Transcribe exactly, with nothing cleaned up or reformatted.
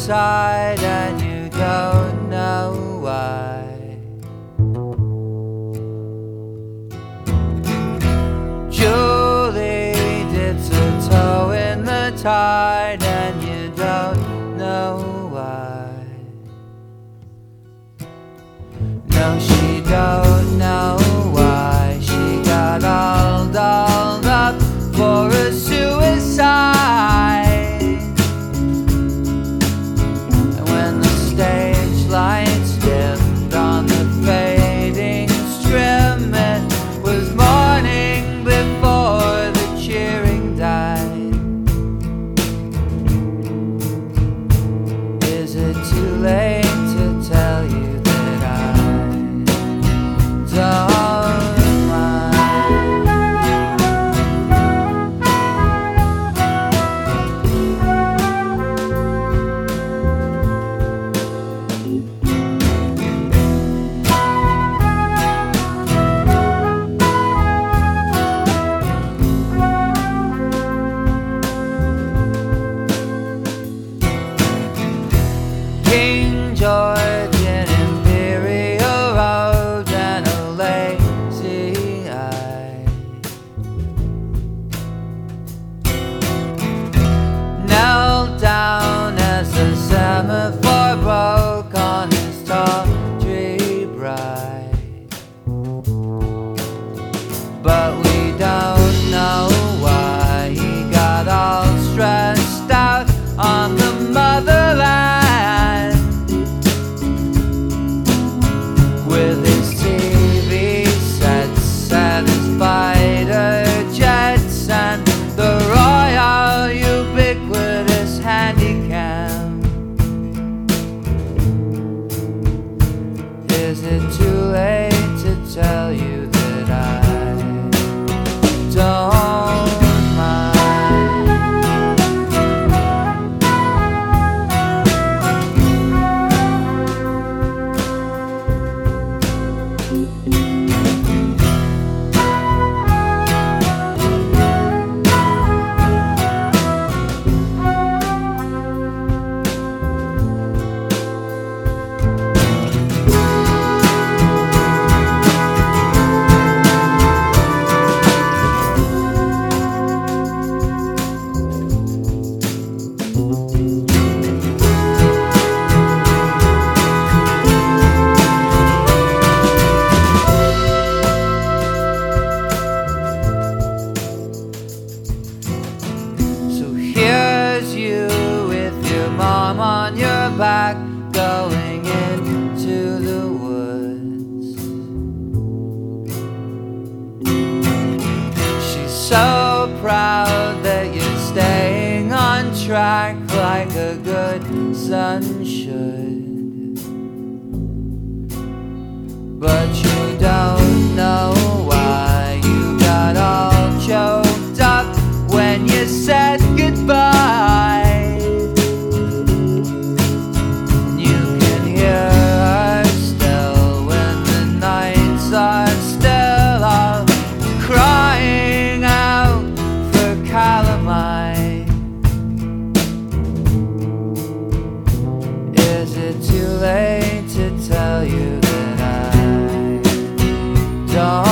suicide and you don't know why. Julie dips her toe in the tide and you don't know why. No, she don't know why she got all dolled up for a suicide. And when the stage lights dimmed on the fading trim, it was morning before the cheering died. Is it too late to tell you that I don't King George in Imperial Road and a lazy eye. Knelt down as the semaphore broke on his tawdry bride. But we don't know why he got all stressed out on the motherland. With his T V sets and his fighter jets and the royal ubiquitous handycam. Is it too late to tell you that I don't mom on your back going into the woods. She's so proud that you're staying on track like a good son should. But you don't know why you got all choked up when you said goodbye. Is it too late to tell you that I don't